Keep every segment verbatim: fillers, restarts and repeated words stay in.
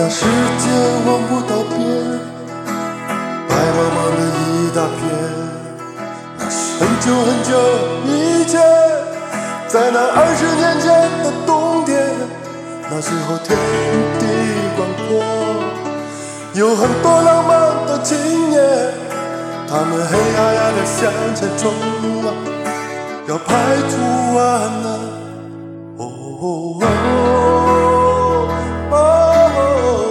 那世界望不到边，白茫茫的一大片。那是很久很久以前，在那二十年前的冬天，那时候天地广阔，有很多浪漫的青年，他们黑压压的向前冲啊，要排除万难。哦哦哦哦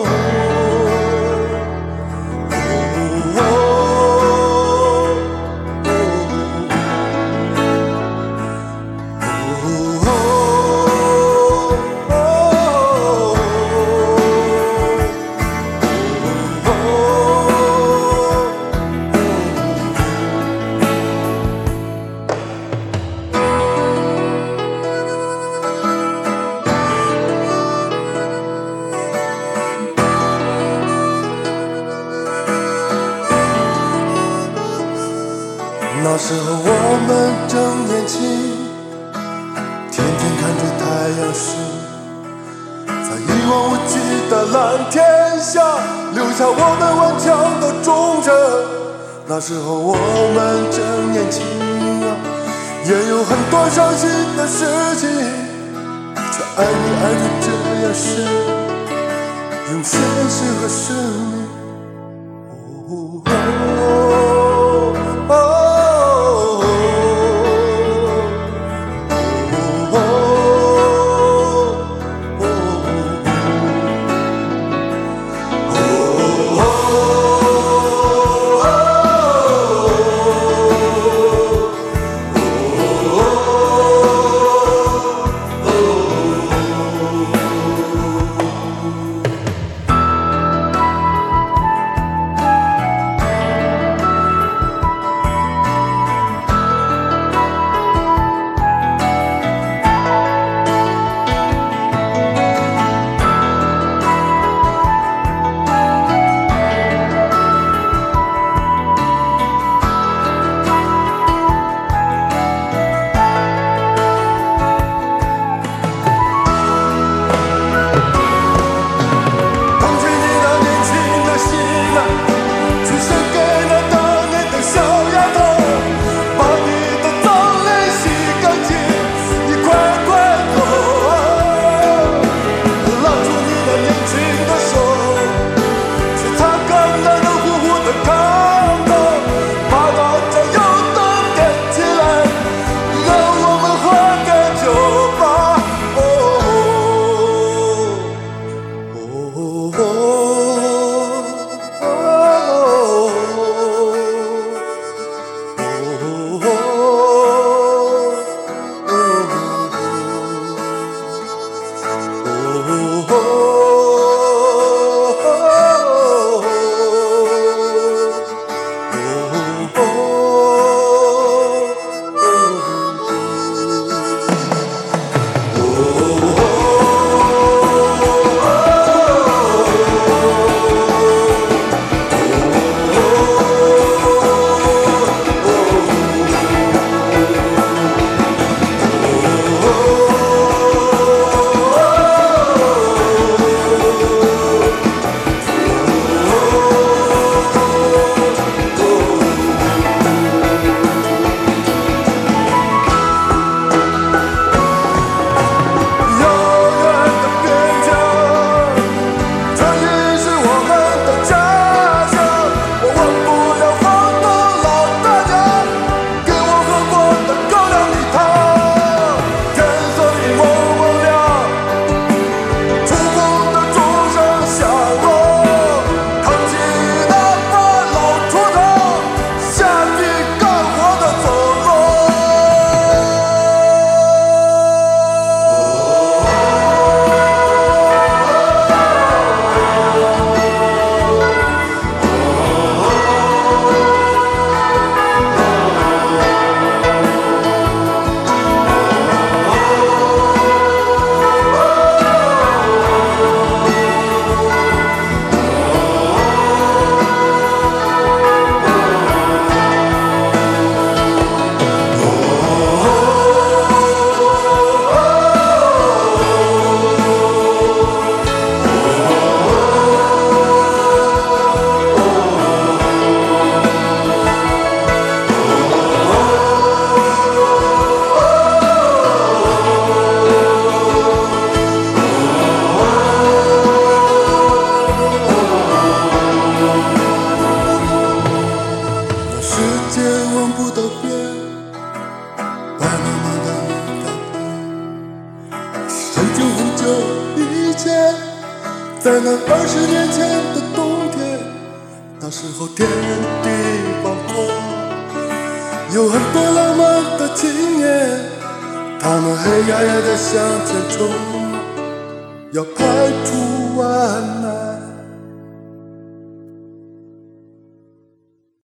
那时候我们正年轻，天天看着太阳升，在一望无际的蓝天下留下我们顽强的忠诚。那时候我们正年轻啊，也有很多伤心的事情，却爱你爱得这样深，用现实和生命。哦哦哦见，在那二十年前的冬天，那时候天地广阔，有很多浪漫的青年，他们黑压压地向前冲，要排除万难。